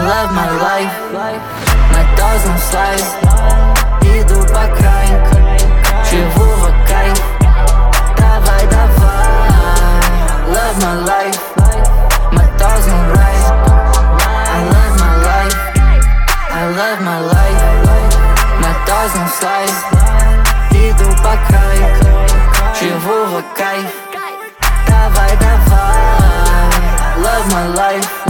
love my life. На тазом слайд, иду по краю, живу в кайф. Давай, давай, love my life. My thousand right, I love my life. I love my life. На тазом слайд, иду по краю, живу в кайф. Давай, давай, love my life.